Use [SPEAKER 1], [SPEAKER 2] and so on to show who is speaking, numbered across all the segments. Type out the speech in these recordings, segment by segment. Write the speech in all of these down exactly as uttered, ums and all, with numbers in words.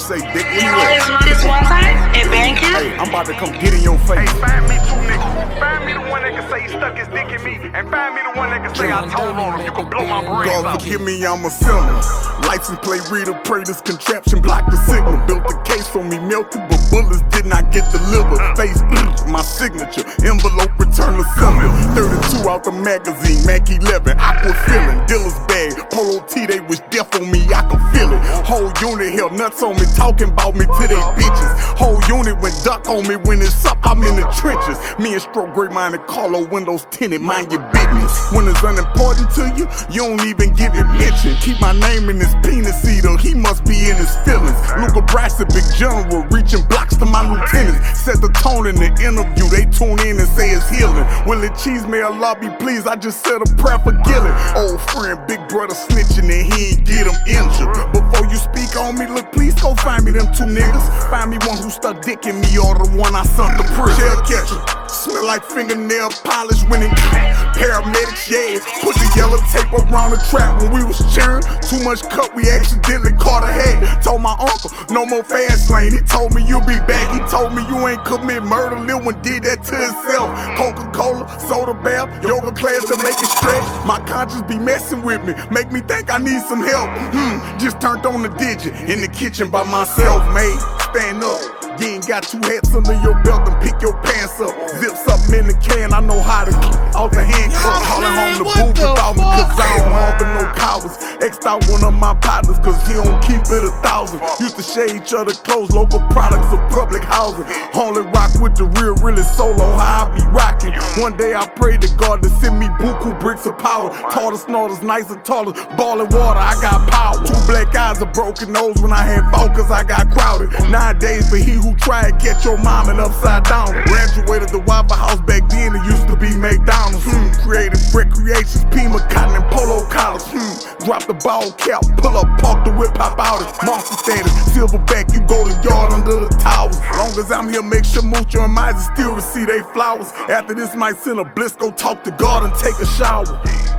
[SPEAKER 1] say, dick, where you
[SPEAKER 2] This,
[SPEAKER 1] at?
[SPEAKER 2] this one time at band camp.
[SPEAKER 1] Hey, I'm about to come get in your face.
[SPEAKER 3] Hey, find me two niggas. Find me the one that can say he stuck his dick in me, and find me the one that can say I told on him. You can blow my brains
[SPEAKER 1] God
[SPEAKER 3] out.
[SPEAKER 1] forgive me, I'm a sinner. License plate reader, pray this contraption, block the signal. Built the case on me, melted, but bullets did not get delivered. Face, my signature, envelope, return the symbol. thirty-two out the magazine, Mac eleven, aqua feeling. Dealer's bag, Polo T, they wish death on me, I can feel it. Whole unit held nuts on me, talking about me to they bitches. Whole unit went duck on me when it's up, I'm in the trenches. Me and Stroke Great Minded, Carlo, windows tinted, mind your business. When it's unimportant to you, you don't even give it mention. Keep my name in his penis eater, he must be in his feelings. Luca Bryson, big general, reaching blocks to my lieutenants. Set the tone in the interview, they tune in and say it's healing. Willie Cheese, may Allah be pleased, I just said a prayer for Gilly. Old friend, big brother snitching and he ain't get him injured. Before you speak on me, look, please go find me them two niggas. Find me one who stuck dick in me or the one I sunk to prison. Shell catcher, smell like fingernail polish when it paramedics, yeah. Put the yellow tape around the trap when we was cheering. Too much cut, we accidentally caught a head. Told my uncle, no more fast lane. He told me you'll be back. He told me you ain't commit murder. Lil one did that to himself. Coca-Cola, soda bath, yoga class to make it stretch. My conscience be messing with me, make me think I need some help. Hmm, just turned on the digit in the kitchen by myself, mate. Stand up. You ain't got two hats under your belt and pick your pants up. Zips up in the can, I know how to keep out the handcuffs. Calling home the booth without me, cause I don't harbor no cowards. X'd out one of my partners, cause he don't keep it a thousand. Used to share each other clothes, local products of public housing. Only rock with the real, really solo, how I be rocking. One day I prayed to God to send me buku bricks of power. Taller, snorters, nice and taller, ballin' water, I got power. Two black eyes, a broken nose when I had focus, I got crowded. Nowadays, for he who tried to catch your mom and upside down. Graduated the Waffle House back then, it used to be McDonald's. Hmm, creative recreations, Pima, cotton, and polo collars. Hmm, drop the ball cap, pull up, park the whip, pop out it. Monster standard, silverback, you go to yard under the towers. Long as I'm here, make sure Mucho and Mize still receive they flowers. After this, might send a bliss, go talk to God and take a shower.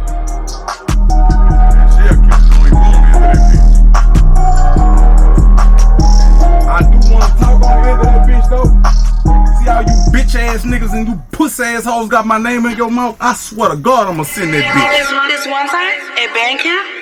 [SPEAKER 4] I do wanna talk on the end of that bitch though. See how you bitch ass niggas and you puss ass hoes got my name in your mouth? I swear to God I'ma send that bitch.
[SPEAKER 2] This, this one time at band camp.